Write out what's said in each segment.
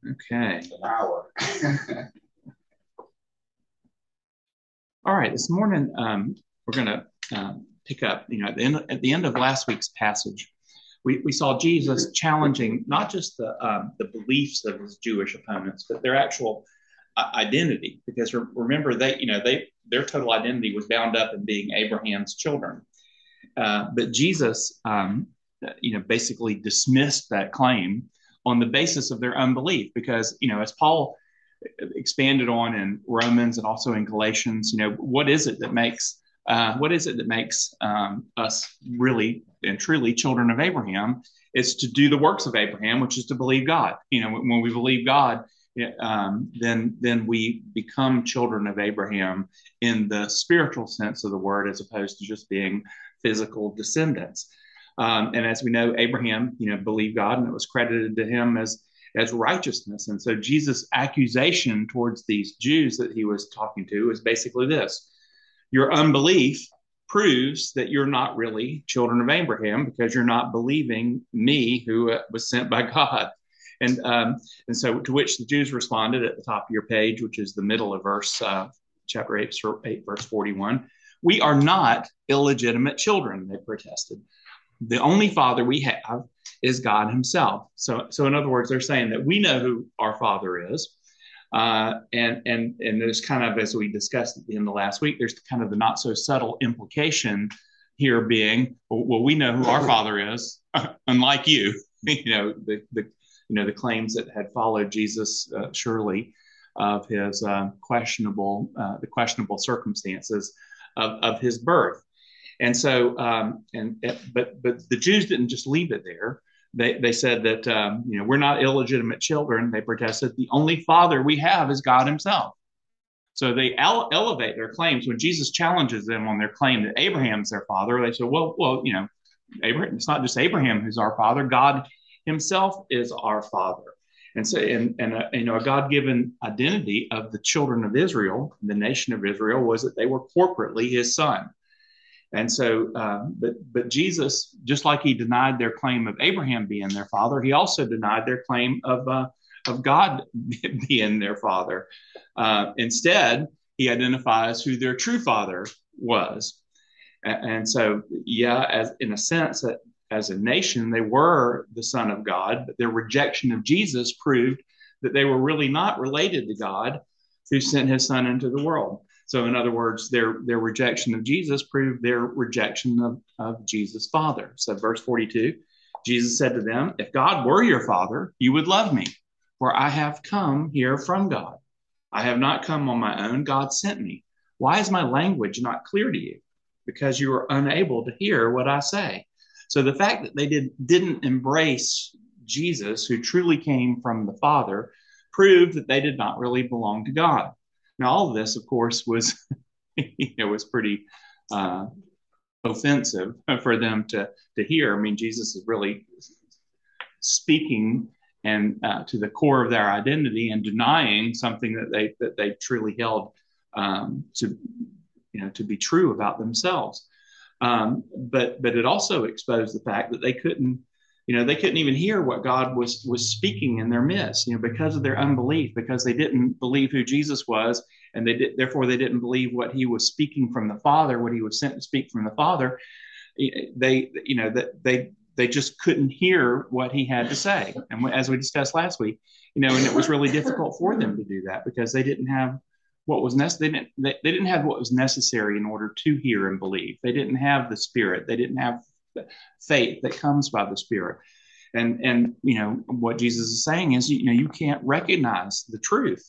Okay. An hour. All right. This morning, we're going to pick up, at the end of last week's passage, we saw Jesus challenging not just the beliefs of his Jewish opponents, but their actual identity. Because remember, their total identity was bound up in being Abraham's children. But Jesus, basically dismissed that claim on the basis of their unbelief, because as Paul expanded on in Romans and also in Galatians, what is it that makes us really and truly children of Abraham? It's to do the works of Abraham, which is to believe God. When we believe God, then we become children of Abraham in the spiritual sense of the word, as opposed to just being physical descendants. And as we know, Abraham, believed God, and it was credited to him as righteousness. And so Jesus' accusation towards these Jews that he was talking to is basically this: your unbelief proves that you're not really children of Abraham, because you're not believing me, who was sent by God. And so to which the Jews responded at the top of your page, which is the middle of chapter 8, verse 41. We are not illegitimate children, they protested. The only father we have is God himself. So in other words, they're saying that we know who our father is. And there's kind of, as we discussed at the end of last week, there's kind of the not so subtle implication here being, well, we know who our father is, unlike you. The claims that had followed Jesus, surely, of his the questionable circumstances of his birth. And so, but the Jews didn't just leave it there. They said that we're not illegitimate children. They protested, the only father we have is God himself. So they elevate their claims. When Jesus challenges them on their claim that Abraham's their father, they say, well, Abraham, it's not just Abraham who's our father. God himself is our father. And so, a God-given identity of the children of Israel, the nation of Israel, was that they were corporately his son. And so, but Jesus, just like he denied their claim of Abraham being their father, he also denied their claim of God being their father. Instead, he identifies who their true father was. And so, as in a sense, that as a nation, they were the son of God, but their rejection of Jesus proved that they were really not related to God, who sent his son into the world. So, in other words, their rejection of Jesus proved their rejection of Jesus' Father. So, verse 42, Jesus said to them, if God were your Father, you would love me, for I have come here from God. I have not come on my own. God sent me. Why is my language not clear to you? Because you are unable to hear what I say. So, the fact that they didn't embrace Jesus, who truly came from the Father, proved that they did not really belong to God. Now, all of this, of course, was was pretty offensive for them to hear. I mean, Jesus is really speaking and to the core of their identity and denying something that they truly held to be true about themselves. But it also exposed the fact that they couldn't even hear what God was speaking in their midst, because of their unbelief, because they didn't believe who Jesus was, and therefore they didn't believe what he was speaking from the Father, what he was sent to speak from the Father. They just couldn't hear what he had to say. And as we discussed last week, and it was really difficult for them to do that, because they didn't have what was necessary. They didn't have what was necessary in order to hear and believe. They didn't have the Spirit. They didn't have faith that comes by the Spirit. And what Jesus is saying is, you can't recognize the truth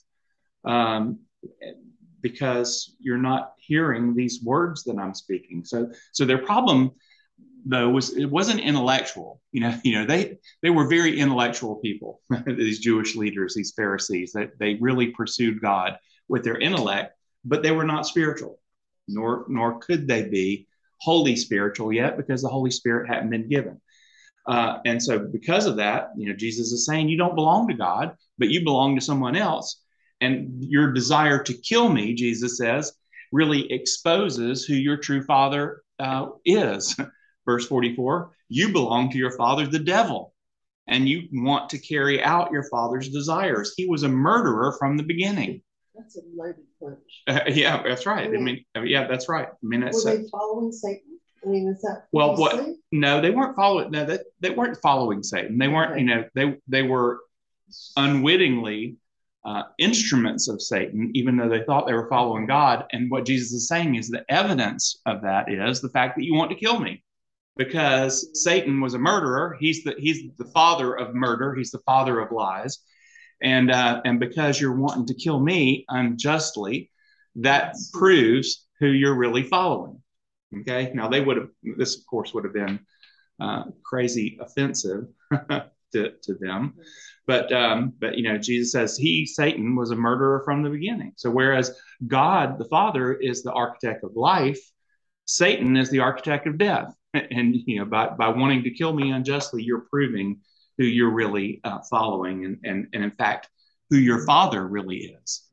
because you're not hearing these words that I'm speaking. So their problem, though, it wasn't intellectual. They were very intellectual people. These Jewish leaders, these Pharisees, that they really pursued God with their intellect, but they were not spiritual, nor could they be wholly spiritual yet, because the Holy Spirit hadn't been given. And so because of that, Jesus is saying, you don't belong to God, but you belong to someone else. And your desire to kill me, Jesus says, really exposes who your true father is. Verse 44, you belong to your father, the devil, and you want to carry out your father's desires. He was a murderer from the beginning. That's a loaded punch. Yeah, that's right. Yeah, that's right. Were they following Satan? I mean, is that what? No, they weren't following. No, they weren't following Satan. They weren't. They were unwittingly instruments of Satan, even though they thought they were following God. And what Jesus is saying is the evidence of that is the fact that you want to kill me, because Satan was a murderer. He's the father of murder. He's the father of lies. And because you're wanting to kill me unjustly, that proves who you're really following. Okay. Now this of course would have been crazy offensive to them, but Jesus says Satan was a murderer from the beginning. So whereas God the Father is the architect of life, Satan is the architect of death. And by wanting to kill me unjustly, you're proving who you're really following, and in fact, who your father really is.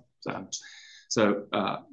So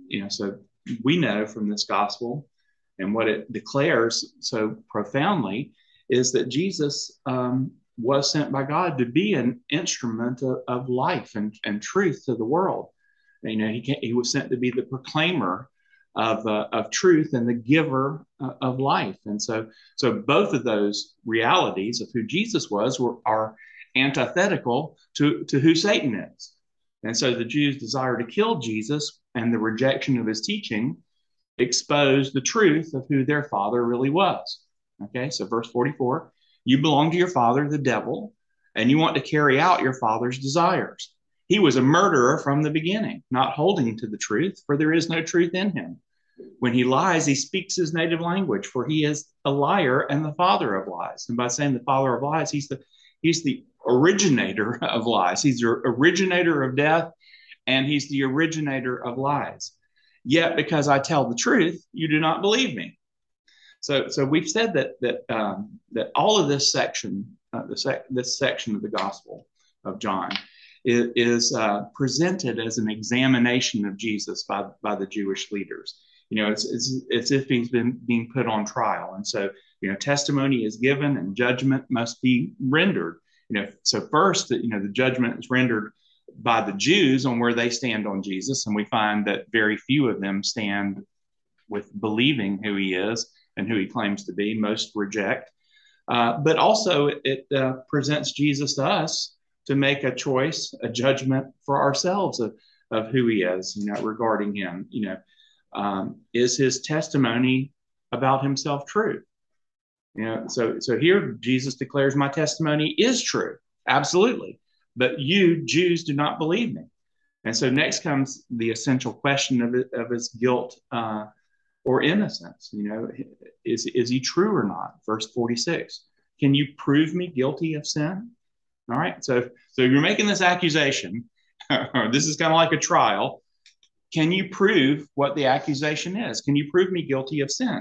we know from this gospel and what it declares so profoundly is that Jesus was sent by God to be an instrument of life and truth to the world. He was sent to be the proclaimer of truth and the giver of life. And so both of those realities of who Jesus was are antithetical to who Satan is. And so the Jews' desire to kill Jesus and the rejection of his teaching exposed the truth of who their father really was. Okay, so verse 44, you belong to your father, the devil, and you want to carry out your father's desires. He was a murderer from the beginning, not holding to the truth, for there is no truth in him. When he lies, he speaks his native language, for he is a liar and the father of lies. And by saying the father of lies, he's the originator of lies. He's the originator of death, and he's the originator of lies. Yet, because I tell the truth, you do not believe me. So we've said that all of this section, this section of the Gospel of John, is presented as an examination of Jesus by the Jewish leaders. It's as if he's been being put on trial, and so testimony is given and judgment must be rendered. So first, the judgment is rendered by the Jews on where they stand on Jesus, and we find that very few of them stand with believing who he is and who he claims to be. Most reject, but also it presents Jesus to us to make a choice, a judgment for ourselves of who he is, regarding him. Is his testimony about himself true? So here Jesus declares, my testimony is true, absolutely, but you Jews do not believe me. And so next comes the essential question of his guilt or innocence. Is he true or not? Verse 46. Can you prove me guilty of sin? All right. So you're making this accusation. This is kind of like a trial. Can you prove what the accusation is? Can you prove me guilty of sin?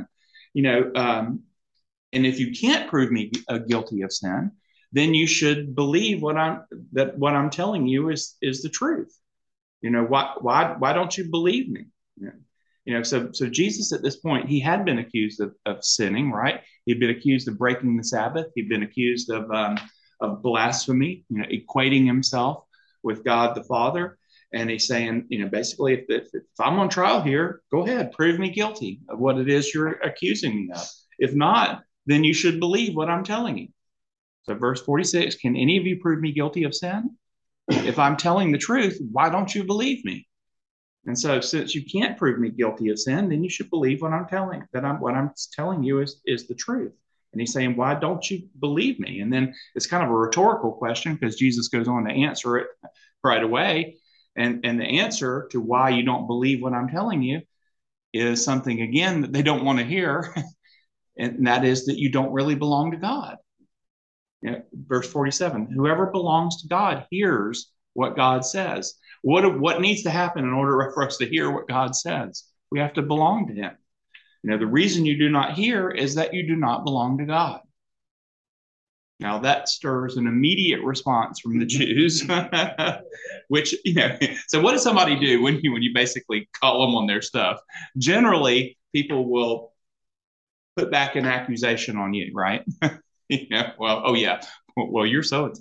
And if you can't prove me guilty of sin, then you should believe what I'm telling you is the truth. Why don't you believe me? So Jesus at this point, he had been accused of sinning, right? He'd been accused of breaking the Sabbath. He'd been accused of blasphemy, equating himself with God the Father. And he's saying, basically, if I'm on trial here, go ahead, prove me guilty of what it is you're accusing me of. If not, then you should believe what I'm telling you. So verse 46, can any of you prove me guilty of sin? If I'm telling the truth, why don't you believe me? And so since you can't prove me guilty of sin, then you should believe what I'm telling you is the truth. And he's saying, why don't you believe me? And then it's kind of a rhetorical question because Jesus goes on to answer it right away. And the answer to why you don't believe what I'm telling you is something, again, that they don't want to hear. And that is that you don't really belong to God. Verse 47, whoever belongs to God hears what God says. What needs to happen in order for us to hear what God says? We have to belong to him. The reason you do not hear is that you do not belong to God. Now that stirs an immediate response from the Jews, which, so what does somebody do when you basically call them on their stuff? Generally, people will put back an accusation on you, right? Well, oh yeah, Well, you're so-and-so.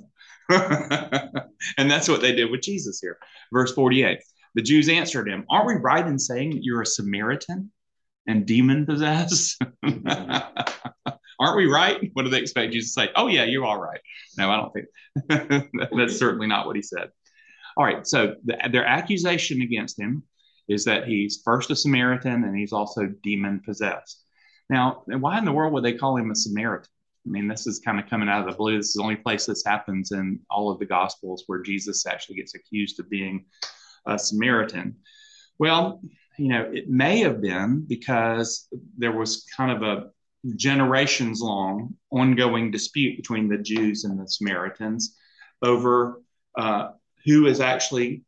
And that's what they did with Jesus here. Verse 48, the Jews answered him, aren't we right in saying that you're a Samaritan and demon possessed? Aren't we right? What do they expect you to say? Oh, yeah, you're all right. No, I don't think that's certainly not what he said. All right, so their accusation against him is that he's first a Samaritan and he's also demon possessed. Now, why in the world would they call him a Samaritan? I mean, this is kind of coming out of the blue. This is the only place this happens in all of the Gospels where Jesus actually gets accused of being a Samaritan. Well, it may have been because there was kind of a generations long ongoing dispute between the Jews and the Samaritans over who is actually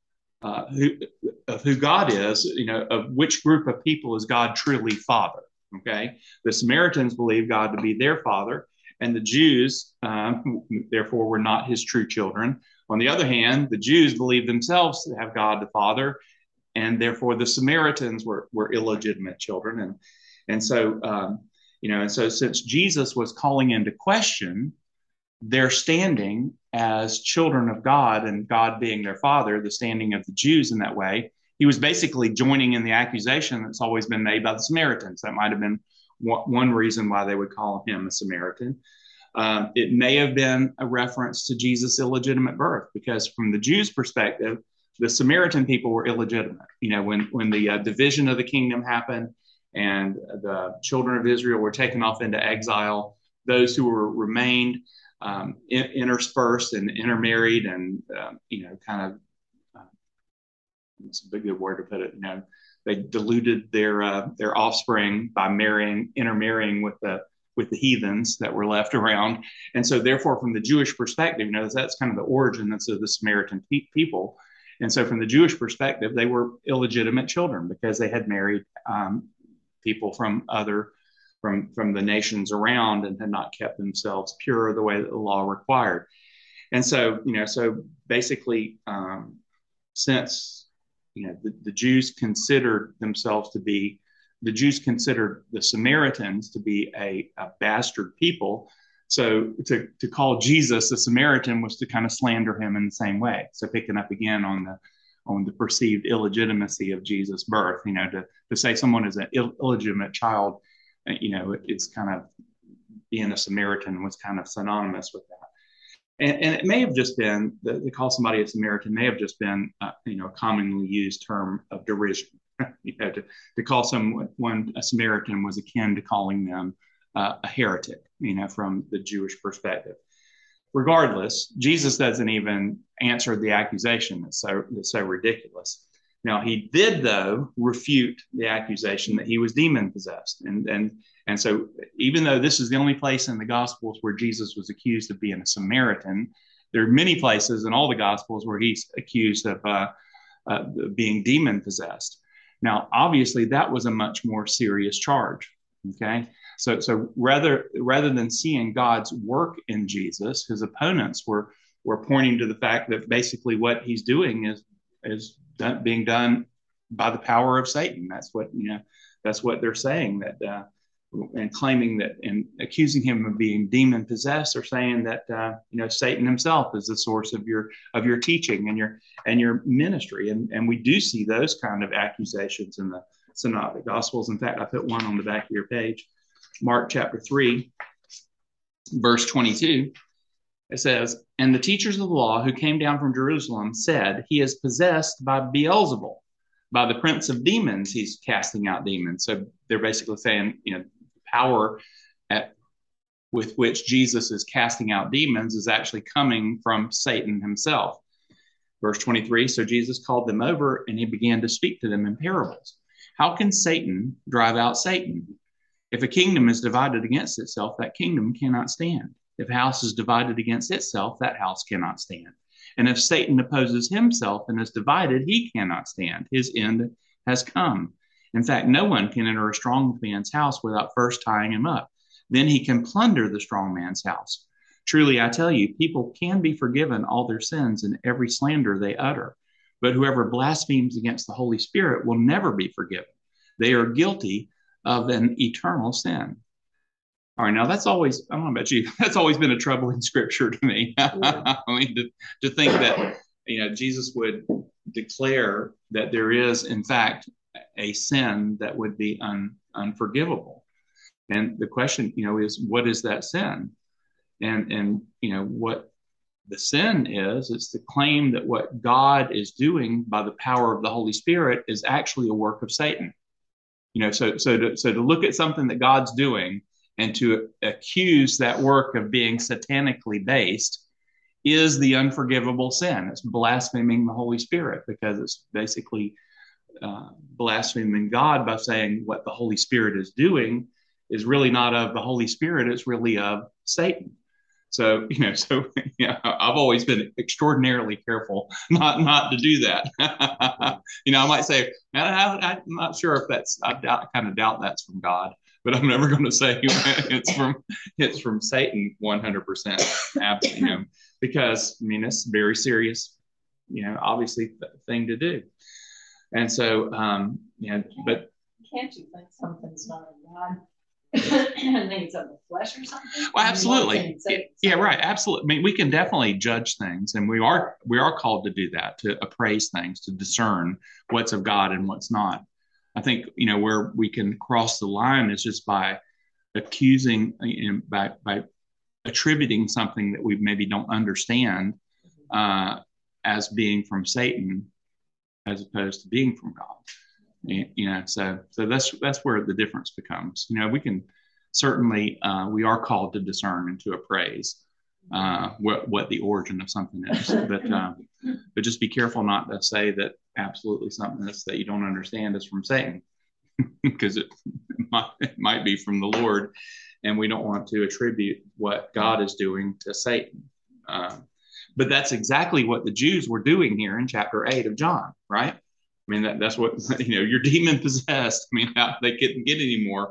who God is, of which group of people is God truly Father. Okay, the Samaritans believe God to be their father, and the Jews, therefore, were not his true children. On the other hand, the Jews believed themselves to have God the Father, and therefore the Samaritans were illegitimate children. And so, since Jesus was calling into question their standing as children of God and God being their father, the standing of the Jews in that way, he was basically joining in the accusation that's always been made by the Samaritans. That might have been one reason why they would call him a Samaritan. It may have been a reference to Jesus' illegitimate birth, because from the Jews' perspective, the Samaritan people were illegitimate. When the division of the kingdom happened and the children of Israel were taken off into exile, those who remained interspersed and intermarried and, kind of, it's a good word to put it, they diluted their offspring by intermarrying with the heathens that were left around. And so therefore, from the Jewish perspective, that's kind of the origin of the Samaritan people. And so from the Jewish perspective, they were illegitimate children because they had married people from the nations around and had not kept themselves pure the way that the law required. And so, so basically, since, the Jews considered the Samaritans to be a bastard people. So to call Jesus a Samaritan was to kind of slander him in the same way. So picking up again on the perceived illegitimacy of Jesus' birth, to say someone is an illegitimate child, it's kind of being a Samaritan was kind of synonymous with that. And it may have just been, to call somebody a Samaritan may have just been, a commonly used term of derision. To call someone a Samaritan was akin to calling them a heretic, from the Jewish perspective. Regardless, Jesus doesn't even answer the accusation that's so ridiculous. Now, he did, though, refute the accusation that he was demon possessed. And so even though this is the only place in the Gospels where Jesus was accused of being a Samaritan, there are many places in all the Gospels where he's accused of being demon possessed. Now, obviously, that was a much more serious charge. Okay, so rather than seeing God's work in Jesus, his opponents were pointing to the fact that basically what he's doing is being done by the power of Satan. That's what they're saying, that and claiming that and accusing him of being demon possessed, or saying that Satan himself is the source of your teaching and your ministry. And we do see those kind of accusations in the Synoptic Gospels. In fact, I put one on the back of your page. Mark chapter 3, verse 22. It says, and the teachers of the law who came down from Jerusalem said, he is possessed by Beelzebul, by the prince of demons, he's casting out demons. So they're basically saying, power with which Jesus is casting out demons is actually coming from Satan himself. Verse 23, so Jesus called them over and he began to speak to them in parables. How can Satan drive out Satan? If a kingdom is divided against itself, that kingdom cannot stand. If a house is divided against itself, that house cannot stand. And if Satan opposes himself and is divided, he cannot stand. His end has come. In fact, no one can enter a strong man's house without first tying him up. Then he can plunder the strong man's house. Truly, I tell you, people can be forgiven all their sins and every slander they utter. But whoever blasphemes against the Holy Spirit will never be forgiven. They are guilty of an eternal sin. All right, now that's always, I don't know about you, that's always been a troubling scripture to me. I mean, to think that, Jesus would declare that there is, in fact, a sin that would be unforgivable. And the question, is what is that sin? And what the sin is, it's the claim that what God is doing by the power of the Holy Spirit is actually a work of Satan. So to look at something that God's doing and to accuse that work of being satanically based is the unforgivable sin. It's blaspheming the Holy Spirit, because it's basically blaspheming God by saying what the Holy Spirit is doing is really not of the Holy Spirit, it's really of Satan. So, I've always been extraordinarily careful not to do that. I might say, man, I'm not sure if I kind of doubt that's from God, but I'm never going to say it's from Satan 100%. Because it's a very serious, obviously thing to do. And so, but can't you think something's not in God? And think it's of the flesh or something? Well, absolutely. Yeah, right. Absolutely. I mean, we can definitely judge things, and we are called to do that, to appraise things, to discern what's of God and what's not. I think, where we can cross the line is just by accusing, by attributing something that we maybe don't understand as being from Satan, as opposed to being from God. So that's where the difference becomes. We can certainly, we are called to discern and to appraise what the origin of something is, but just be careful not to say that absolutely something that you don't understand is from Satan, because it might be from the Lord, and we don't want to attribute what God is doing to Satan. But that's exactly what the Jews were doing here in chapter 8 of John, right? I mean, that's what, you're demon possessed. I mean, they couldn't get any more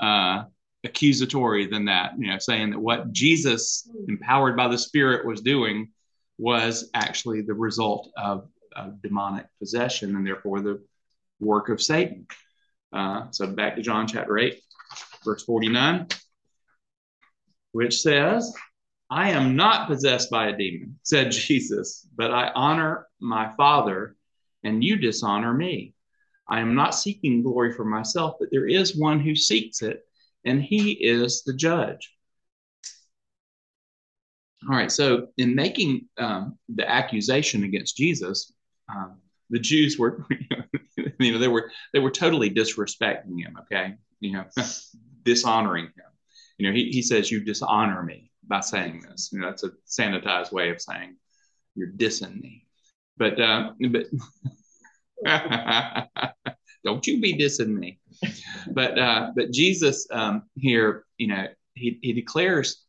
accusatory than that, saying that what Jesus, empowered by the Spirit, was doing was actually the result of demonic possession, and therefore the work of Satan. So back to John chapter 8, verse 49, which says, "I am not possessed by a demon," said Jesus, "but I honor my Father, and you dishonor me. I am not seeking glory for myself, but there is one who seeks it, and he is the judge." All right, so in making the accusation against Jesus, the Jews were, they were totally disrespecting him. Okay, dishonoring him. He says, "You dishonor me," by saying this. That's a sanitized way of saying you're dissing me. But don't you be dissing me. But Jesus here, he declares,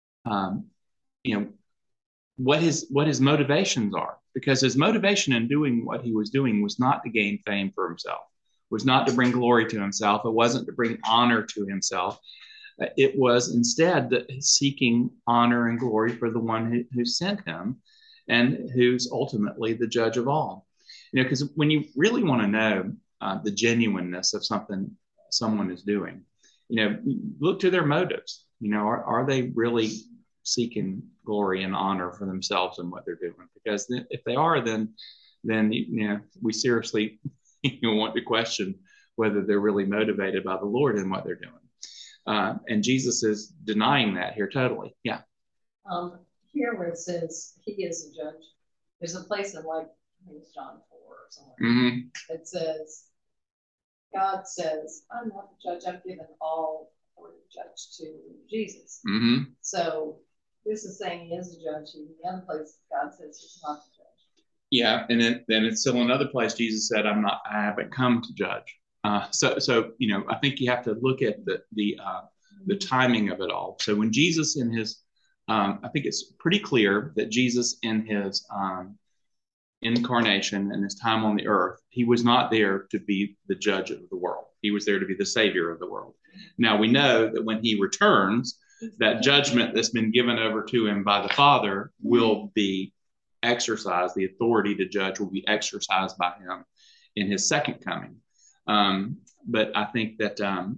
what his motivations are, because his motivation in doing what he was doing was not to gain fame for himself, was not to bring glory to himself. It wasn't to bring honor to himself. It was instead seeking honor and glory for the one who sent him, and who's ultimately the judge of all. Because when you really want to know the genuineness of something someone is doing, look to their motives. Are they really seeking glory and honor for themselves and what they're doing? Because if they are, then we seriously want to question whether they're really motivated by the Lord in what they're doing. And Jesus is denying that here totally. Yeah. Here where it says he is a judge, there's a place in, like, I think it's John 4 or somewhere. Mm-hmm. It says, God says, "I'm not the judge. I've given all authority to judge to Jesus." Mm-hmm. So this is saying he is a judge. In the other place, God says he's not the judge. Yeah, and then it's still another place Jesus said, I haven't come to judge. So I think you have to look at the timing of it all. So when Jesus in his I think it's pretty clear that Jesus in his incarnation and his time on the earth, he was not there to be the judge of the world. He was there to be the savior of the world. Now we know that when he returns, that judgment that's been given over to him by the Father will be exercised. The authority to judge will be exercised by him in his second coming. But I think that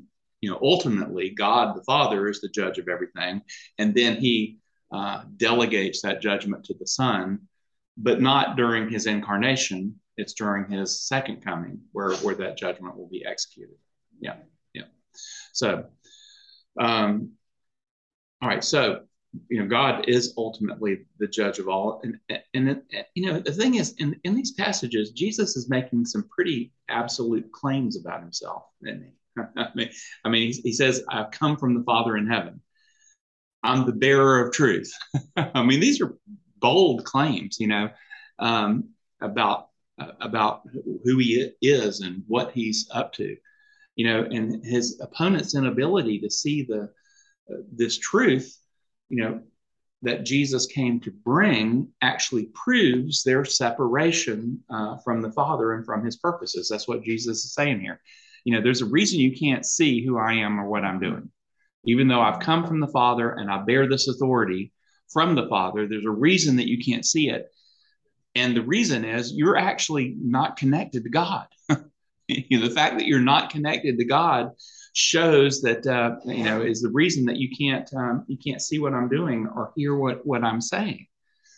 ultimately God the Father is the judge of everything, and then he delegates that judgment to the Son, but not during his incarnation. It's during his second coming where that judgment will be executed. Yeah. So, all right. So, God is ultimately the judge of all. And the thing is, in these passages, Jesus is making some pretty absolute claims about himself, isn't he? I mean, he says, I've come from the Father in heaven. I'm the bearer of truth. I mean, these are bold claims, about who he is and what he's up to, and his opponent's inability to see this truth, that Jesus came to bring actually proves their separation from the Father and from his purposes. That's what Jesus is saying here. There's a reason you can't see who I am or what I'm doing. Even though I've come from the Father and I bear this authority from the Father, there's a reason that you can't see it. And the reason is you're actually not connected to God. The fact that you're not connected to God shows that is the reason that you can't see what I'm doing or hear what I'm saying.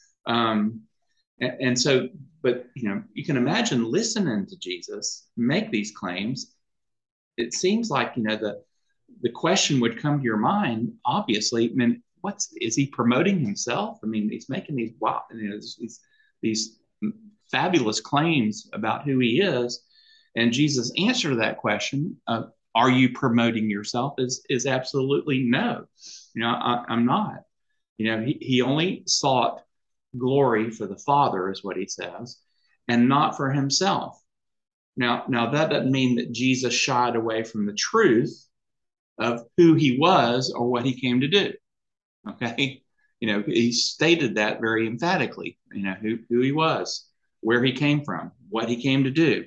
And so, but you can imagine listening to Jesus make these claims. It seems like the question would come to your mind. Obviously, I mean, is he promoting himself? I mean, he's making these fabulous claims about who he is. And Jesus' answer to that question, are you promoting yourself, is absolutely no. I'm not. He only sought glory for the Father, is what he says, and not for himself. Now that doesn't mean that Jesus shied away from the truth of who he was or what he came to do. Okay. He stated that very emphatically, who he was, where he came from, what he came to do.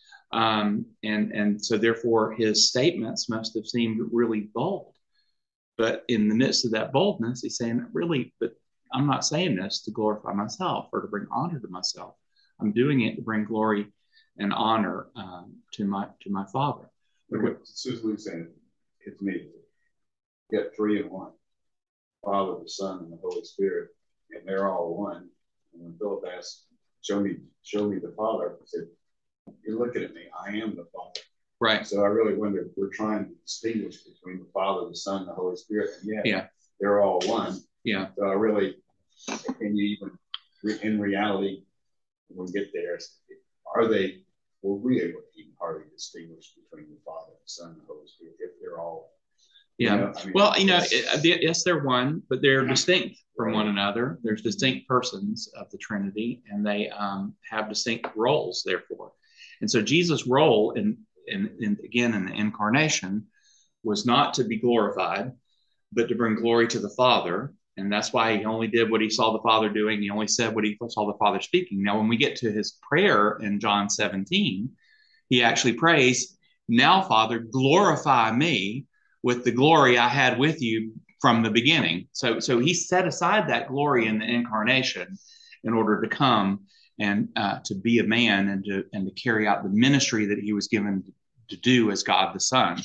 And so therefore his statements must have seemed really bold. But in the midst of that boldness, he's saying, really, but I'm not saying this to glorify myself or to bring honor to myself. I'm doing it to bring glory and honor to my Father. Susan saying, it's me. You got three in one. Father, the Son, and the Holy Spirit, and they're all one. And when Philip asked, show me the Father, he said, you're looking at me, I am the Father. Right. So I really wonder if we're trying to distinguish between the Father, the Son, and the Holy Spirit. And they're all one. Yeah. So I really, can you even, in reality, when we get there, will we able to even hardly distinguish between the Father, the Son, and the Holy Spirit if they're all? Yeah. Yes, they're one, but they're distinct from one another. There's distinct persons of the Trinity, and they have distinct roles, therefore. And so Jesus' role in again in the incarnation was not to be glorified, but to bring glory to the Father. And that's why he only did what he saw the Father doing. He only said what he saw the Father speaking. Now, when we get to his prayer in John 17, he actually prays, now, Father, glorify me with the glory I had with you from the beginning. So he set aside that glory in the incarnation in order to come and to be a man and to carry out the ministry that he was given to do as God the Son.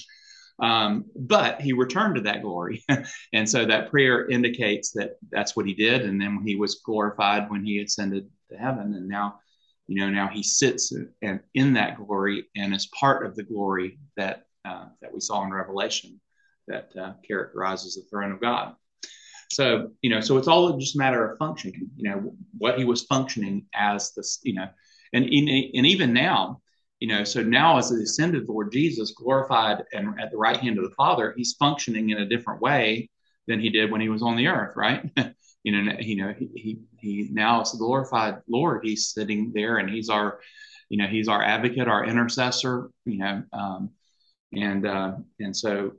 But he returned to that glory. And so that prayer indicates that that's what he did. And then he was glorified when he ascended to heaven. And now he sits and in that glory and is part of the glory that we saw in Revelation that characterizes the throne of God. So, so it's all just a matter of functioning, what he was functioning as this, and even now, so now as the ascended Lord Jesus, glorified and at the right hand of the Father, he's functioning in a different way than he did when he was on the earth, right? He now is the glorified Lord. He's sitting there and he's our advocate, our intercessor, and so,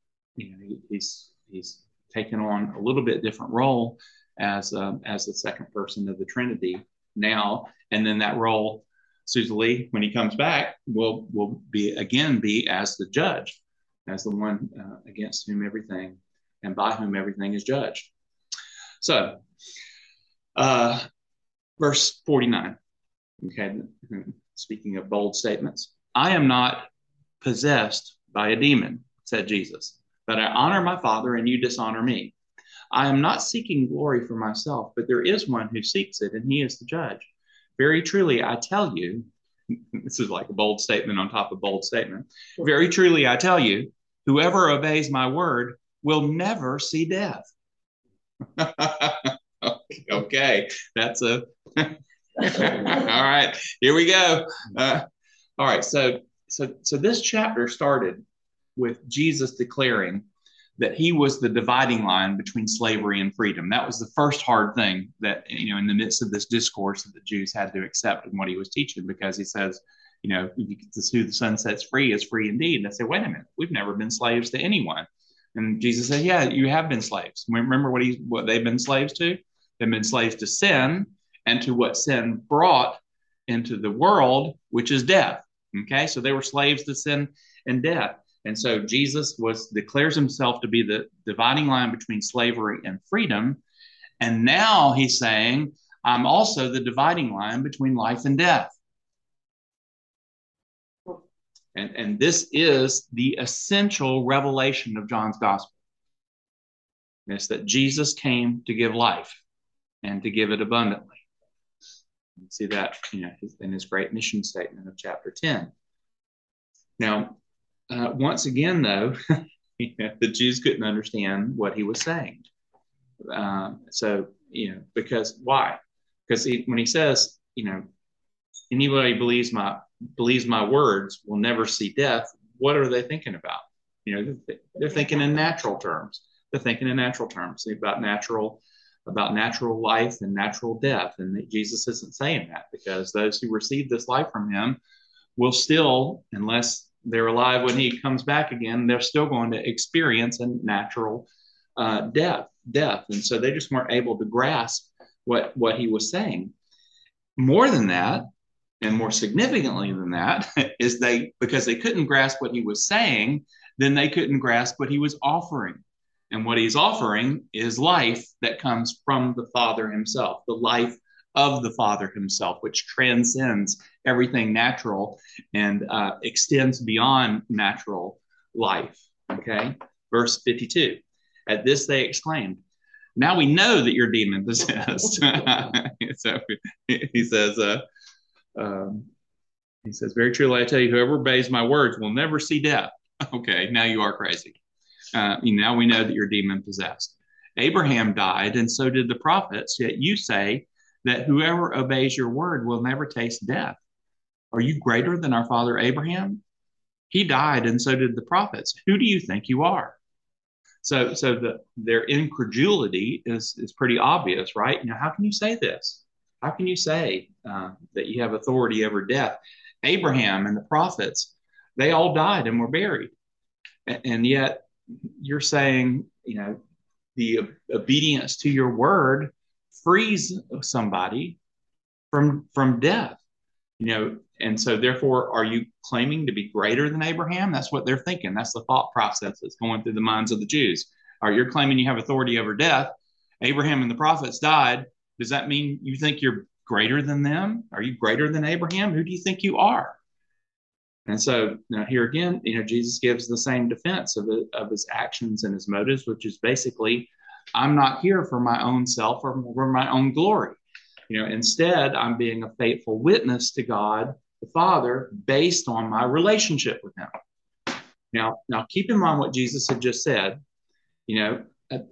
he's taken on a little bit different role as the second person of the Trinity now, and then that role, Susan Lee, when he comes back, will be as the judge, as the one against whom everything and by whom everything is judged. So, verse 49. Okay, speaking of bold statements, I am not possessed by a demon. said Jesus, but I honor my Father and you dishonor me. I am not seeking glory for myself, but there is one who seeks it, and he is the judge. Very truly, I tell you, this is like a bold statement on top of bold statement. Very truly, I tell you, whoever obeys my word will never see death. Okay, that's a all right. Here we go. All right, so this chapter started with Jesus declaring that he was the dividing line between slavery and freedom. That was the first hard thing that, in the midst of this discourse that the Jews had to accept in what he was teaching, because he says, who the Son sets free is free indeed. And I said, wait a minute, we've never been slaves to anyone. And Jesus said, yeah, you have been slaves. Remember what they've been slaves to? They've been slaves to sin and to what sin brought into the world, which is death. Okay, so they were slaves to sin and death. And so Jesus declares himself to be the dividing line between slavery and freedom. And now he's saying, I'm also the dividing line between life and death. And this is the essential revelation of John's gospel. It's that Jesus came to give life and to give it abundantly. You see that in his great mission statement of chapter 10. Now, once again, though, the Jews couldn't understand what he was saying. Because why? Because when he says, anybody believes my words will never see death, what are they thinking about? They're thinking in natural terms. They're thinking in natural terms about natural life and natural death. And Jesus isn't saying that, because those who receive this life from him will still, unless they're alive when he comes back again, they're still going to experience a natural death. And so they just weren't able to grasp what he was saying. More than that, and more significantly than that, is because they couldn't grasp what he was saying, then they couldn't grasp what he was offering. And what he's offering is life that comes from the Father himself, the life of the Father himself, which transcends everything natural and extends beyond natural life. Okay, verse 52. At this they exclaimed, "Now we know that you're demon possessed." So he says, "Very truly I tell you, whoever obeys my words will never see death." Okay, now you are crazy. Now we know that you're demon possessed. Abraham died, and so did the prophets. Yet you say that whoever obeys your word will never taste death. Are you greater than our father Abraham? He died, and so did the prophets. Who do you think you are? So their incredulity is pretty obvious, right? How can you say this? How can you say that you have authority over death? Abraham and the prophets, they all died and were buried. And yet you're saying, the obedience to your word frees somebody from death, and so therefore, are you claiming to be greater than Abraham? That's what they're thinking. That's the thought process that's going through the minds of the Jews. You're claiming you have authority over death. Abraham and the prophets died. Does that mean you think you're greater than them? Are you greater than Abraham? Who do you think you are? And so now here again, Jesus gives the same defense of his actions and his motives, which is basically, I'm not here for my own self or for my own glory. Instead, I'm being a faithful witness to God the Father based on my relationship with him. Now keep in mind what Jesus had just said, that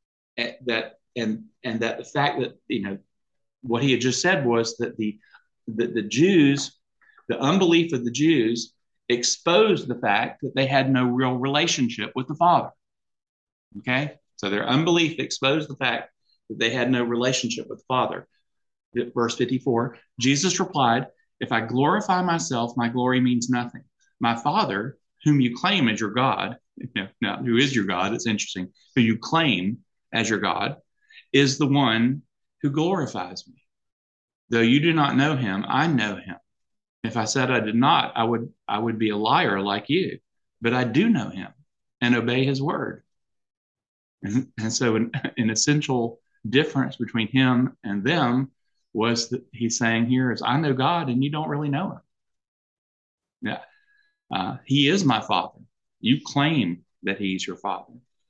the fact that, what he had just said was that the Jews, the unbelief of the Jews exposed the fact that they had no real relationship with the Father. Okay? So their unbelief exposed the fact that they had no relationship with the Father. Verse 54, Jesus replied, "If I glorify myself, my glory means nothing. My Father, whom you claim as your God," now who is your God? It's interesting. Who you claim as your God is the one who glorifies me. Though you do not know him, I know him. If I said I did not, I would be a liar like you. But I do know him and obey his word. And so an essential difference between him and them was that he's saying here is, I know God and you don't really know him. Yeah, he is my Father. You claim that he's your Father.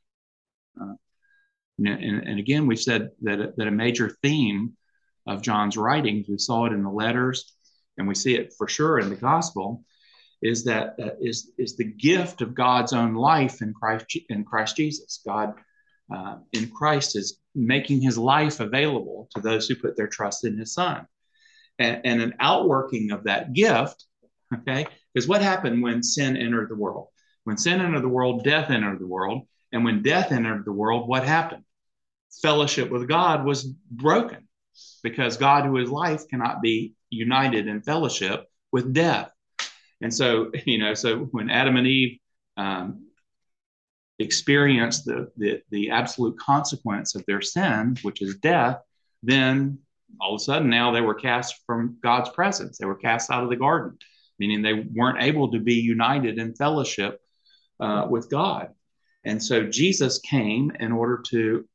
And again, we said that a major theme of John's writings, we saw it in the letters, and we see it for sure in the gospel, is that is the gift of God's own life in Christ Jesus. God in Christ is making his life available to those who put their trust in his Son. And an outworking of that gift, okay, is what happened when sin entered the world. When sin entered the world, death entered the world. And when death entered the world, what happened? Fellowship with God was broken, because God, who is life, cannot be united in fellowship with death. And so, so when Adam and Eve experienced the absolute consequence of their sin, which is death, then all of a sudden now they were cast from God's presence. They were cast out of the garden, meaning they weren't able to be united in fellowship with God. And so Jesus came in order to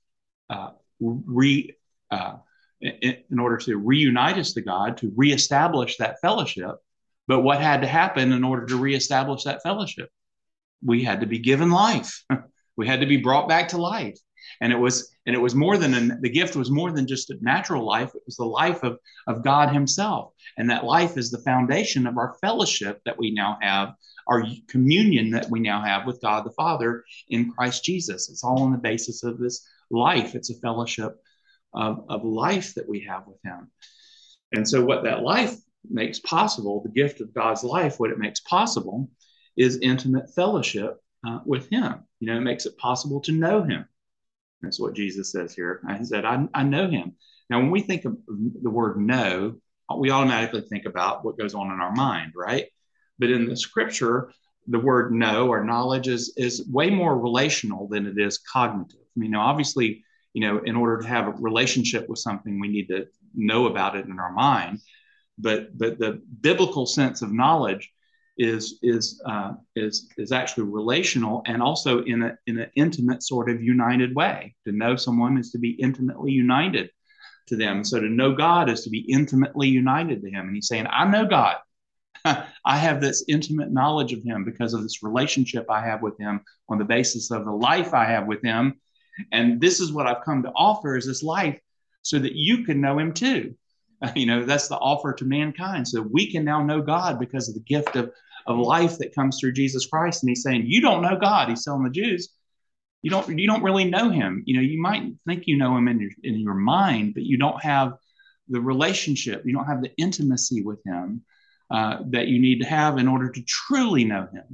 reunite us to God, to reestablish that fellowship. But what had to happen in order to reestablish that fellowship? We had to be given life. We had to be brought back to life. And it was more than the gift was more than just a natural life. It was the life of God himself. And that life is the foundation of our fellowship that we now have, our communion that we now have with God the Father in Christ Jesus. It's all on the basis of this life. It's a fellowship of life that we have with him. And so what that life makes possible, the gift of God's life, what it makes possible is intimate fellowship with him. It makes it possible to know him. That's what Jesus says here. He said, I know him. Now, when we think of the word know, we automatically think about what goes on in our mind, right? But in the scripture, the word know or knowledge is way more relational than it is cognitive. Obviously, in order to have a relationship with something, we need to know about it in our mind. But the biblical sense of knowledge is actually relational, and also in an intimate sort of united way. To know someone is to be intimately united to them. So to know God is to be intimately united to him. And he's saying, I know God. I have this intimate knowledge of him because of this relationship I have with him on the basis of the life I have with him. And this is what I've come to offer, is this life so that you can know him too. That's the offer to mankind. So we can now know God because of the gift of life that comes through Jesus Christ. And he's saying, you don't know God. He's telling the Jews, you don't really know him. You might think you know him in your mind, but you don't have the relationship. You don't have the intimacy with him that you need to have in order to truly know him.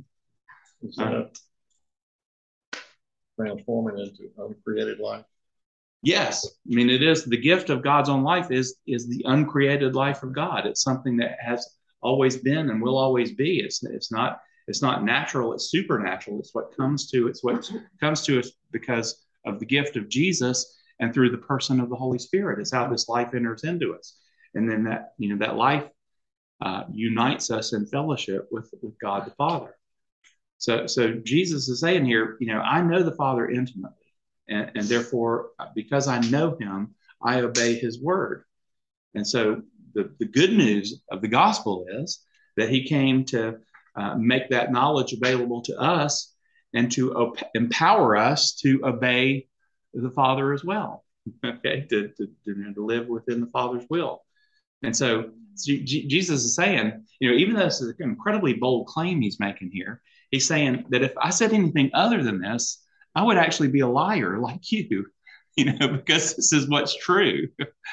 Transforming into uncreated life. Yes, it is the gift of God's own life is the uncreated life of God. It's something that has always been and will always be. It's not natural. It's supernatural. It's what comes to us because of the gift of Jesus and through the person of the Holy Spirit. It's how this life enters into us, and then that life unites us in fellowship with God the Father. So Jesus is saying here, I know the Father intimately. And therefore, because I know him, I obey his word. And so the good news of the gospel is that he came to make that knowledge available to us and to empower us to obey the Father as well, okay, to live within the Father's will. And so Jesus is saying, even though this is an incredibly bold claim he's making here, he's saying that if I said anything other than this, I would actually be a liar like you, because this is what's true.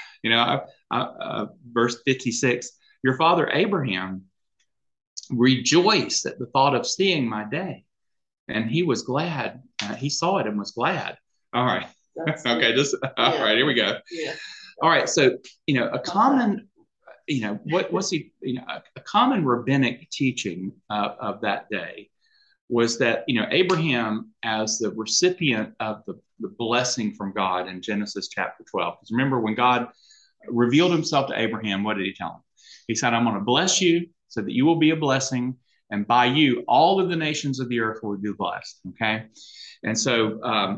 Verse 56, your father Abraham rejoiced at the thought of seeing my day, and he was glad. He saw it and was glad. All right. Okay. All right, here we go. Yeah. All right. So, a common, a common rabbinic teaching of that day was that, Abraham, as the recipient of the blessing from God in Genesis chapter 12, because remember when God revealed himself to Abraham, what did he tell him? He said, I'm going to bless you so that you will be a blessing, and by you, all of the nations of the earth will be blessed. Okay. And so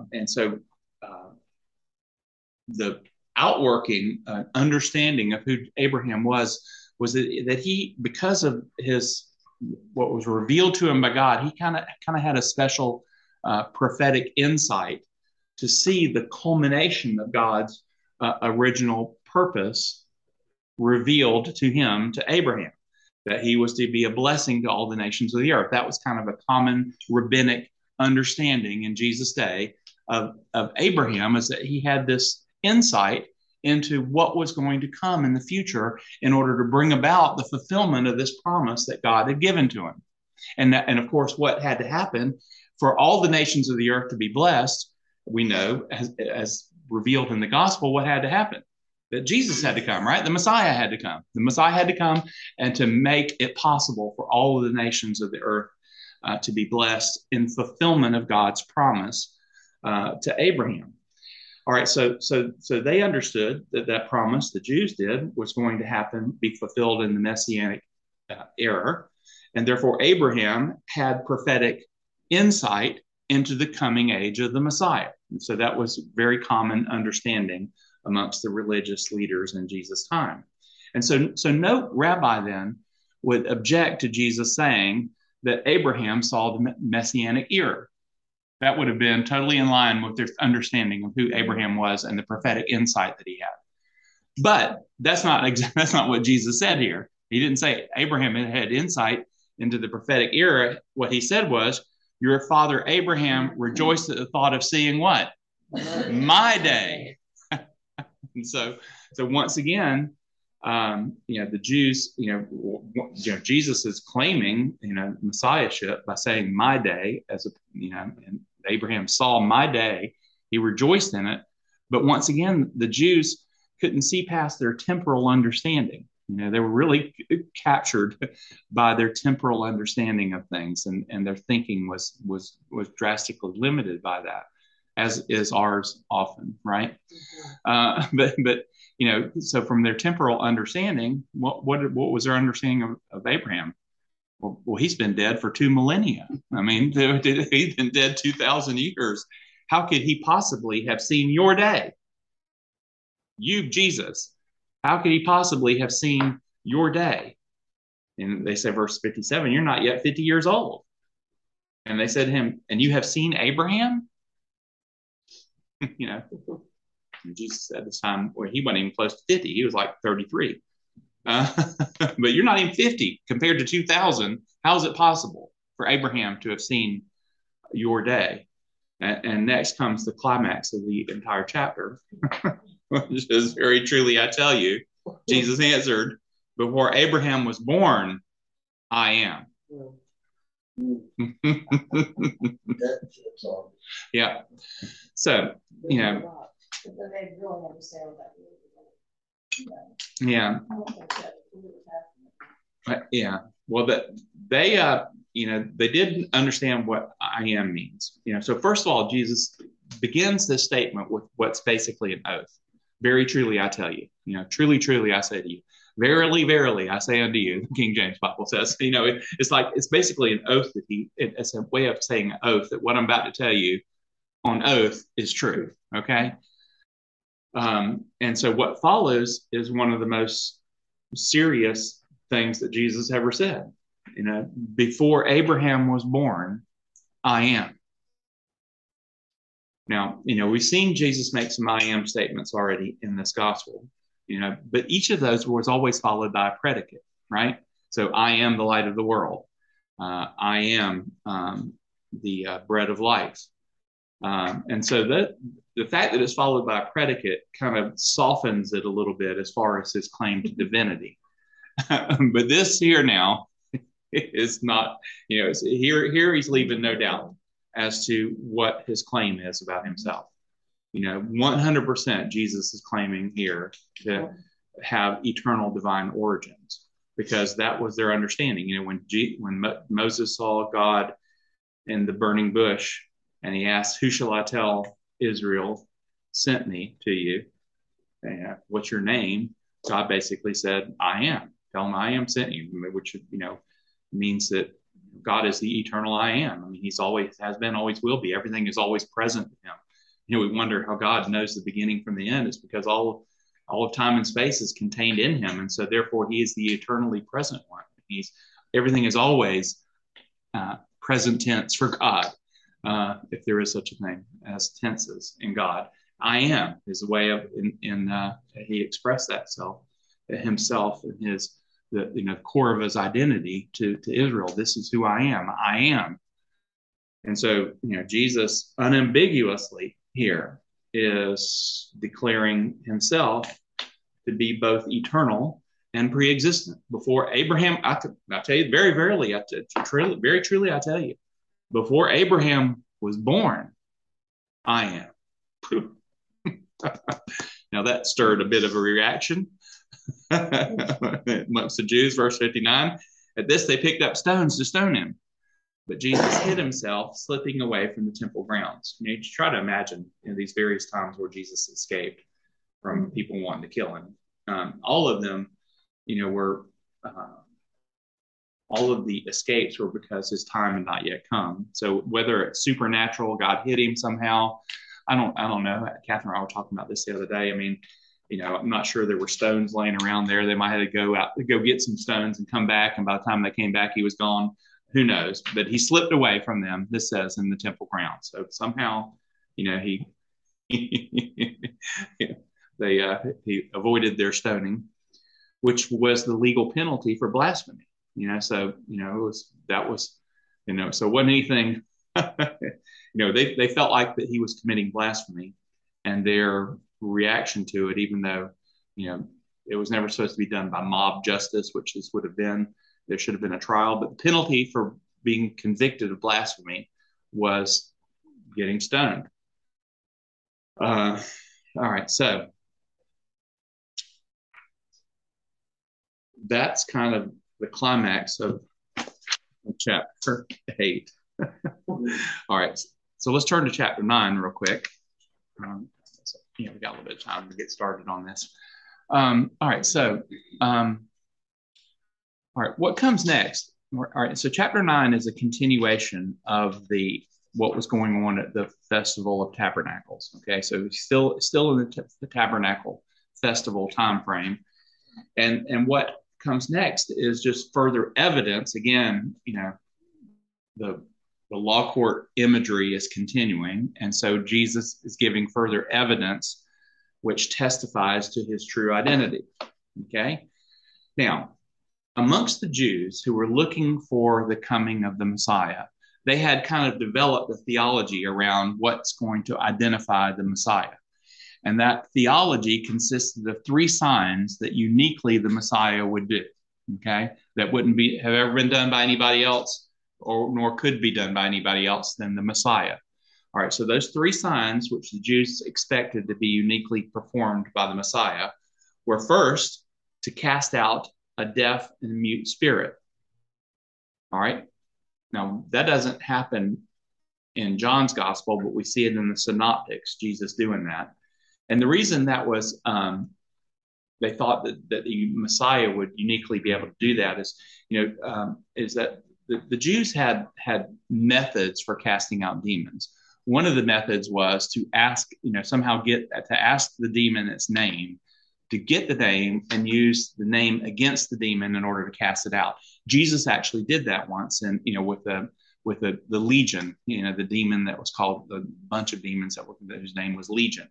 the outworking understanding of who Abraham was that he, because of what was revealed to him by God, he kind of had a special prophetic insight to see the culmination of God's original purpose revealed to him, to Abraham, that he was to be a blessing to all the nations of the earth. That was kind of a common rabbinic understanding in Jesus' day of Abraham, is that he had this insight into what was going to come in the future in order to bring about the fulfillment of this promise that God had given to him. And of course, what had to happen for all the nations of the earth to be blessed, we know, as revealed in the gospel, what had to happen? That Jesus had to come, right? The Messiah had to come. The Messiah had to come and to make it possible for all of the nations of the earth to be blessed in fulfillment of God's promise to Abraham. All right, so they understood that promise, the Jews did, was going to happen, be fulfilled in the Messianic era. And therefore, Abraham had prophetic insight into the coming age of the Messiah. And so that was very common understanding amongst the religious leaders in Jesus' time. And so no rabbi then would object to Jesus saying that Abraham saw the Messianic era. That would have been totally in line with their understanding of who Abraham was and the prophetic insight that he had. But that's not what Jesus said here. He didn't say Abraham had insight into the prophetic era. What he said was, your father Abraham rejoiced at the thought of seeing what? My day. And so once again, the Jews, Jesus is claiming, messiahship by saying my day, and Abraham saw my day, he rejoiced in it. But once again, the Jews couldn't see past their temporal understanding. They were really captured by their temporal understanding of things, and their thinking was drastically limited by that, as is ours often, right? But so from their temporal understanding, what was their understanding of Abraham? Well, he's been dead for 2 millennia. I mean, he's been dead 2,000 years. How could he possibly have seen your day? You, Jesus. How could he possibly have seen your day? And they say, verse 57, you're not yet 50 years old. And they said to him, and you have seen Abraham? And Jesus at this time, well, he wasn't even close to 50. He was like 33. But you're not even 50 compared to 2,000. How is it possible for Abraham to have seen your day? And next comes the climax of the entire chapter, which is very truly, I tell you, Jesus answered, before Abraham was born, I am. Yeah. So, But then they really understand what that means. Yeah. I don't think that really was happening. Yeah. Well, they did understand what I am means. So first of all, Jesus begins this statement with what's basically an oath. Very truly, I tell you. Truly, truly, I say to you. Verily, verily, I say unto you. The King James Bible says. It's basically an oath that it's a way of saying an oath that what I'm about to tell you on oath is true. Okay. And so what follows is one of the most serious things that Jesus ever said. Before Abraham was born, I am. Now, we've seen Jesus make some I am statements already in this gospel, but each of those was always followed by a predicate, right? So I am the light of the world. I am the bread of life. And so the fact that it's followed by a predicate kind of softens it a little bit as far as his claim to divinity. But this here now is not, here he's leaving no doubt as to what his claim is about himself. 100% Jesus is claiming here to have eternal divine origins, because that was their understanding. When Moses saw God in the burning bush and he asked, who shall I tell Israel sent me to you? What's your name? God basically said, I am. Tell him I am sent you, which, means that God is the eternal I am. I mean, he's always has been, always will be. Everything is always present to him. We wonder how God knows the beginning from the end. It's because all of time and space is contained in him. And so therefore he is the eternally present one. Everything is always present tense for God. if there is such a thing as tenses in God. I am is a way of he expressed that himself and the core of his identity to Israel. This is who I am. I am. And so, Jesus unambiguously here is declaring himself to be both eternal and pre-existent. Before Abraham, I tell you very verily, very truly, I tell you, before Abraham was born, I am. Now that stirred a bit of a reaction amongst the Jews. Verse 59, at this they picked up stones to stone him. But Jesus hid himself, slipping away from the temple grounds. You try to imagine these various times where Jesus escaped from people wanting to kill him. All of them, were all of the escapes were because his time had not yet come. So whether it's supernatural, God hid him somehow, I don't know. Catherine and I were talking about this the other day. I mean, I'm not sure there were stones laying around there. They might have to go get some stones and come back. And by the time they came back, he was gone. Who knows? But he slipped away from them, this says, in the temple grounds. So somehow, he he avoided their stoning, which was the legal penalty for blasphemy. So that was so it wasn't anything. They felt like that he was committing blasphemy, and their reaction to it, even though it was never supposed to be done by mob justice, which would have been. There should have been a trial, but the penalty for being convicted of blasphemy was getting stoned. All right, so that's kind of the climax of chapter 8. All right, so let's turn to chapter 9 real quick. We got a little bit of time to get started on this. All right, so all right, what comes next? All right, so chapter 9 is a continuation of what was going on at the Festival of Tabernacles. Okay, so still in the Tabernacle Festival time frame, and what comes next is just further evidence. Again, the law court imagery is continuing, and so Jesus is giving further evidence, which testifies to his true identity. Okay, now, amongst the Jews who were looking for the coming of the Messiah, they had kind of developed a theology around what's going to identify the Messiah. And that theology consisted of 3 signs that uniquely the Messiah would do, okay, that wouldn't have ever been done by anybody else, nor could be done by anybody else than the Messiah. All right, so those 3 signs, which the Jews expected to be uniquely performed by the Messiah, were first to cast out a deaf and mute spirit. All right. Now, that doesn't happen in John's gospel, but we see it in the synoptics, Jesus doing that. And the reason that was, they thought that the Messiah would uniquely be able to do that is that the Jews had methods for casting out demons. One of the methods was to ask the demon its name, to get the name and use the name against the demon in order to cast it out. Jesus actually did that once, and with the legion, the demon that was called, the bunch of demons whose name was Legion.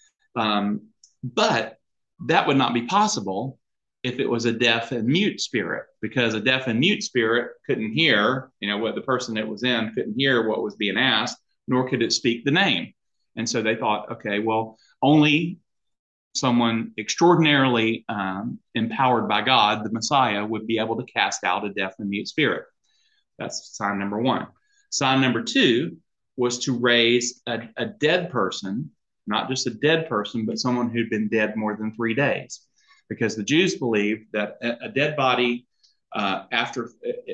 But that would not be possible if it was a deaf and mute spirit, because a deaf and mute spirit couldn't hear, what the person that was in couldn't hear what was being asked, nor could it speak the name. And so they thought, okay, well, only someone extraordinarily empowered by God, the Messiah, would be able to cast out a deaf and mute spirit. That's sign number 1. Sign number 2 was to raise a dead person, not just a dead person, but someone who'd been dead more than 3 days. Because the Jews believed that a dead body, after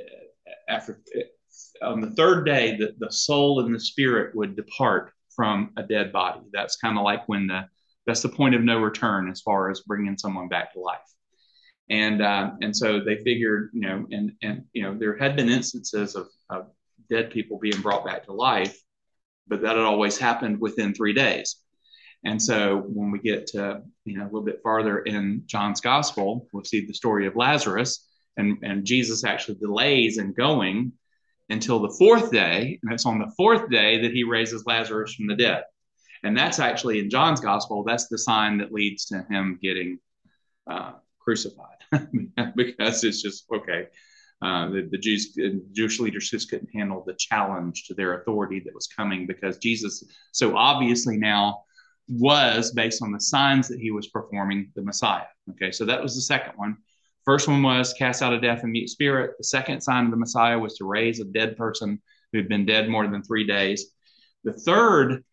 on the 3rd day, the soul and the spirit would depart from a dead body. That's kind of like that's the point of no return as far as bringing someone back to life. And so they figured, there had been instances of dead people being brought back to life, but that had always happened within 3 days. And so when we get to, a little bit farther in John's gospel, we'll see the story of Lazarus, and Jesus actually delays in going until the fourth day. And it's on the fourth day that he raises Lazarus from the dead. And that's actually in John's gospel, that's the sign that leads to him getting crucified because it's just, okay. The Jewish leaders just couldn't handle the challenge to their authority that was coming, because Jesus so obviously now was, based on the signs that he was performing, the Messiah. Okay, so that was the second one. First one was cast out a deaf and mute spirit. The second sign of the Messiah was to raise a dead person who had been dead more than 3 days. The third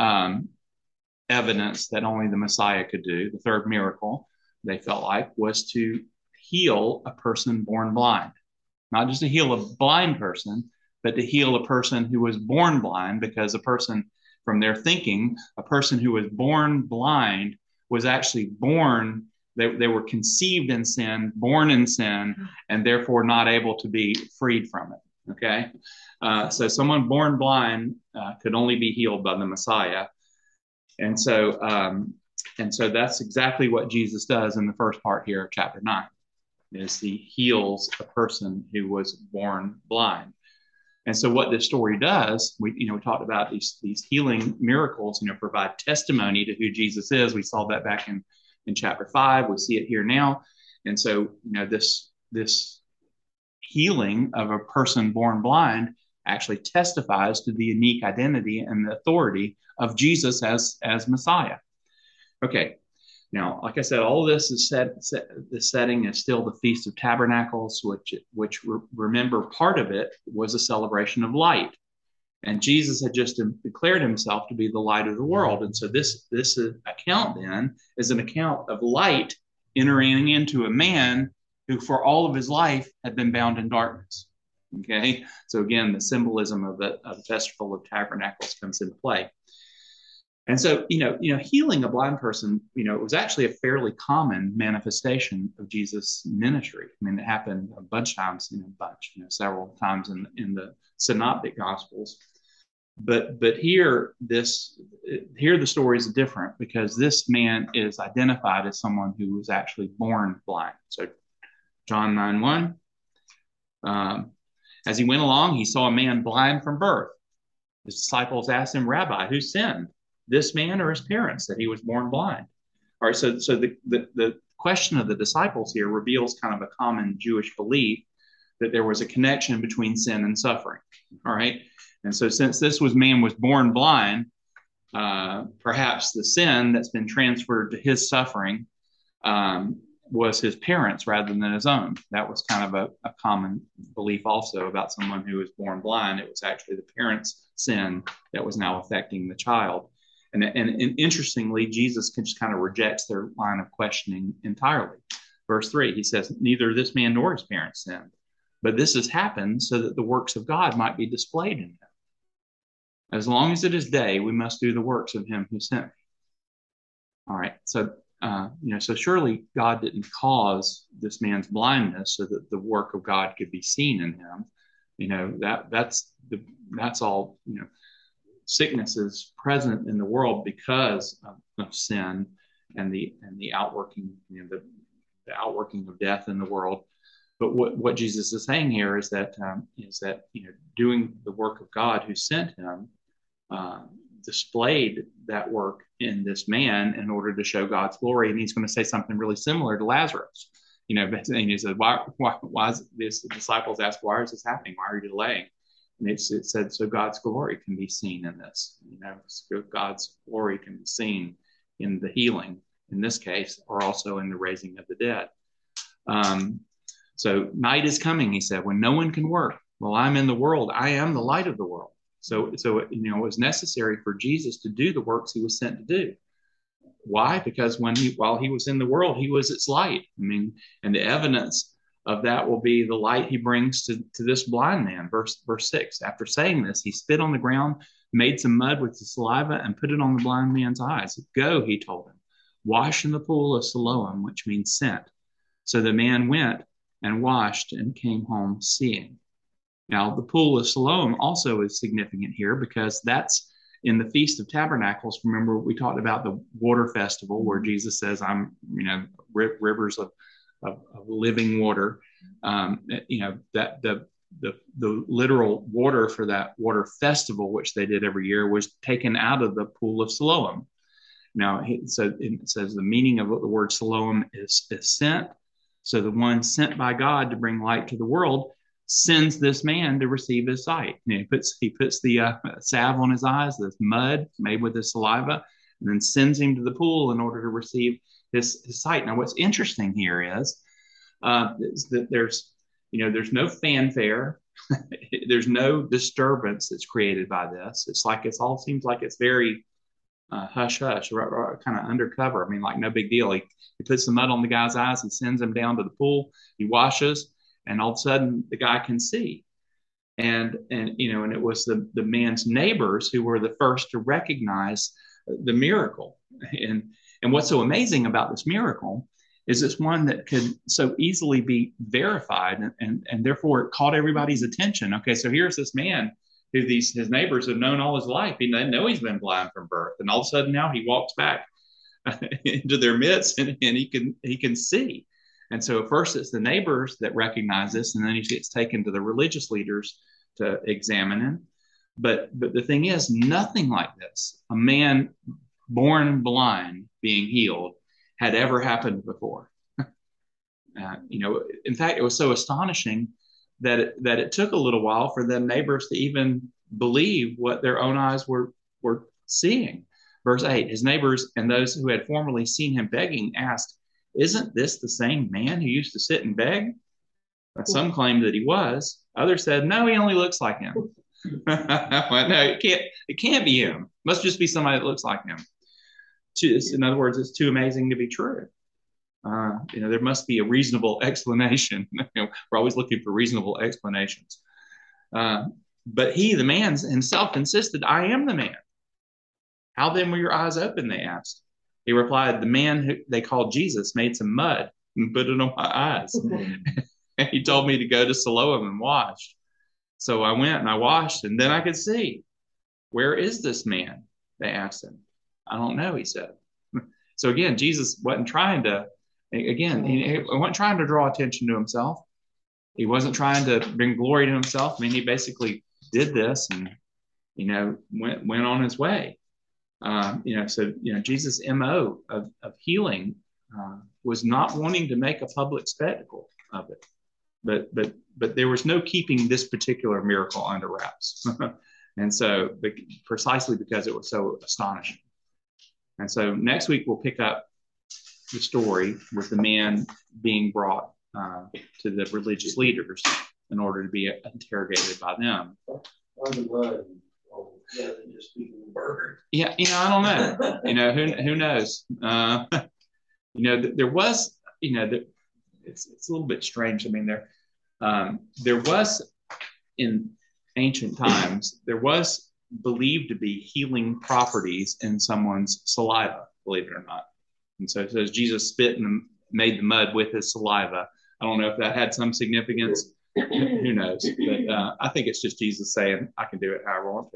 evidence that only the Messiah could do, the third miracle, they felt like, was to heal a person born blind. Not just to heal a blind person, but to heal a person who was born blind, because a person, from their thinking, a person who was born blind was actually born, they were conceived in sin, born in sin, and therefore not able to be freed from it. Okay? So someone born blind could only be healed by the Messiah. And so that's exactly what Jesus does in the first part here of chapter 9. Is he heals a person who was born blind. And so what this story does, we talked about these healing miracles, provide testimony to who Jesus is. We saw that back in chapter 5. We see it here now. And so, this healing of a person born blind actually testifies to the unique identity and the authority of Jesus as Messiah. Okay. Now, like I said, all of this is the setting is still the Feast of Tabernacles, which remember, part of it was a celebration of light. And Jesus had just declared himself to be the light of the world. And so this account then is an account of light entering into a man who for all of his life had been bound in darkness. Okay? So again, the symbolism of the Festival of Tabernacles comes into play. And so, healing a blind person, it was actually a fairly common manifestation of Jesus' ministry. I mean, it happened a bunch of times, several times in the Synoptic Gospels. But here the story is different, because this man is identified as someone who was actually born blind. So John 9:1, as he went along, he saw a man blind from birth. His disciples asked him, "Rabbi, who sinned, this man or his parents, that he was born blind?" All right, so the question of the disciples here reveals kind of a common Jewish belief that there was a connection between sin and suffering. All right, and so since this man was born blind, perhaps the sin that's been transferred to his suffering was his parents rather than his own. That was kind of a common belief also about someone who was born blind. It was actually the parents' sin that was now affecting the child. And interestingly, Jesus just kind of rejects their line of questioning entirely. Verse 3, he says, "Neither this man nor his parents sinned, but this has happened so that the works of God might be displayed in him. As long as it is day, we must do the works of him who sent me." All right, so so surely God didn't cause this man's blindness so that the work of God could be seen in him. That's all. Sickness is present in the world because of sin and the outworking, the outworking of death in the world. But what Jesus is saying here is that doing the work of God who sent him displayed that work in this man in order to show God's glory. And he's going to say something really similar to Lazarus. And he said, why is this? The disciples asked, "Why is this happening? Why are you delaying?" And it said, so God's glory can be seen in this. So God's glory can be seen in the healing, in this case, or also in the raising of the dead. So night is coming, he said, when no one can work. Well, I'm in the world. I am the light of the world. So it was necessary for Jesus to do the works he was sent to do. Why? Because while he was in the world, he was its light. And the evidence of that will be the light he brings to this blind man. Verse 6, after saying this, he spit on the ground, made some mud with his saliva, and put it on the blind man's eyes. "Go," he told him, "wash in the pool of Siloam," which means sent. So the man went and washed and came home seeing. Now, the pool of Siloam also is significant here because that's in the Feast of Tabernacles. Remember, we talked about the water festival where Jesus says, "I'm, rivers of living water." That the literal water for that water festival, which they did every year, was taken out of the pool of Siloam. Now, it says the meaning of the word Siloam is sent. So the one sent by God to bring light to the world sends this man to receive his sight. And he puts the salve on his eyes, this mud made with his saliva, and then sends him to the pool in order to receive his sight. Now, what's interesting here is that there's no fanfare. There's no disturbance that's created by this. It's like it all seems like it's very hush hush, kind of undercover. I mean, like no big deal. He puts the mud on the guy's eyes. He sends him down to the pool. He washes, and all of a sudden the guy can see. And it was the man's neighbors who were the first to recognize the miracle. And what's so amazing about this miracle is it's one that could so easily be verified, and therefore it caught everybody's attention. Okay, so here's this man who his neighbors have known all his life. They know he's been blind from birth, and all of a sudden now he walks back into their midst, and he can see. And so at first it's the neighbors that recognize this, and then he gets taken to the religious leaders to examine him. But the thing is, nothing like this, a man born blind being healed, had ever happened before. In fact, it was so astonishing that it took a little while for the neighbors to even believe what their own eyes were seeing. Verse 8, his neighbors and those who had formerly seen him begging asked, "Isn't this the same man who used to sit and beg?" Some claimed that he was. Others said, "No, he only looks like him." Well, no, it can't be him. It must just be somebody that looks like him. In other words, it's too amazing to be true. There must be a reasonable explanation. We're always looking for reasonable explanations. But the man himself insisted, "I am the man." "How then were your eyes open?" they asked. He replied, "The man who they called Jesus made some mud and put it on my eyes. And he told me to go to Siloam and wash. So I went and I washed, and then I could see." "Where is this man?" they asked him. "I don't know," he said. So again, Jesus wasn't trying to draw attention to himself. He wasn't trying to bring glory to himself. I mean, he basically did this and, went on his way. Jesus' MO of healing was not wanting to make a public spectacle of it. But there was no keeping this particular miracle under wraps. And so precisely because it was so astonishing. And so next week we'll pick up the story with the man being brought to the religious leaders in order to be interrogated by them. Yeah, I don't know. Who knows? There was, it's a little bit strange. I mean, there was in ancient times, there was believed to be healing properties in someone's saliva, believe it or not. And so it says Jesus spit and made the mud with his saliva. I don't know if that had some significance. Who knows? But I think it's just Jesus saying, "I can do it however I want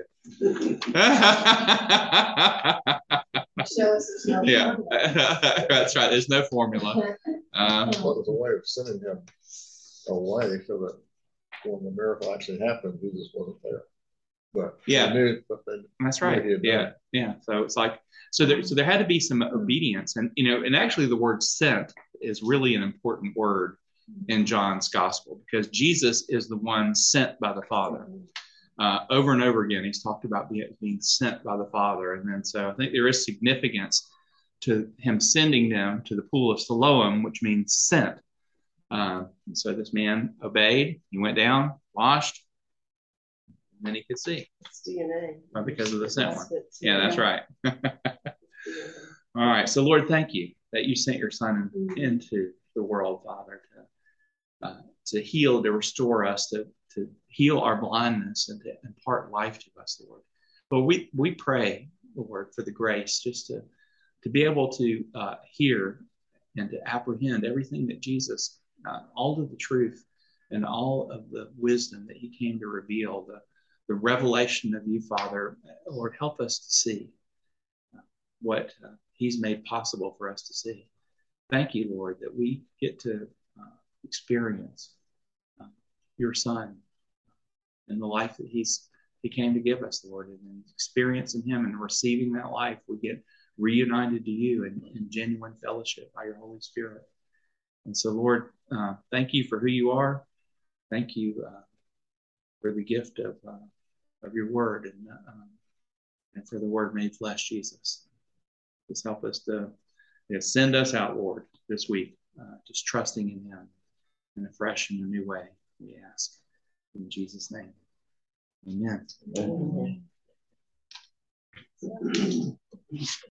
to." Yeah, that's right. There's no formula. What was a way of sending him away so that when the miracle actually happened, Jesus wasn't there. But yeah, that's right. Yeah. So it's like there had to be some obedience, and and actually the word "sent" is really an important word in John's gospel, because Jesus is the one sent by the Father. Over and over again, he's talked about being sent by the Father, and then so I think there is significance to him sending them to the pool of Siloam, which means sent. So this man obeyed. He went down, washed, and then he could see. It's DNA. Because of the sent one. Yeah, that's right. All right. So Lord, thank you that you sent your Son into the world, Father, to heal, to restore us, to heal our blindness, and to impart life to us, Lord. But we pray, Lord, for the grace just to be able to hear and to apprehend everything that Jesus, all of the truth and all of the wisdom that he came to reveal, the revelation of you, Father. Lord, help us to see what he's made possible for us to see. Thank you, Lord, that we get to experience your Son and the life that He came to give us, Lord, and in experiencing Him and receiving that life, we get reunited to You in genuine fellowship by Your Holy Spirit. And so, Lord, thank You for who You are. Thank You for the gift of Your Word and for the Word made flesh, Jesus. Just help us to send us out, Lord, this week, just trusting in Him in a fresh and a new way, we ask. In Jesus' name, amen. Amen.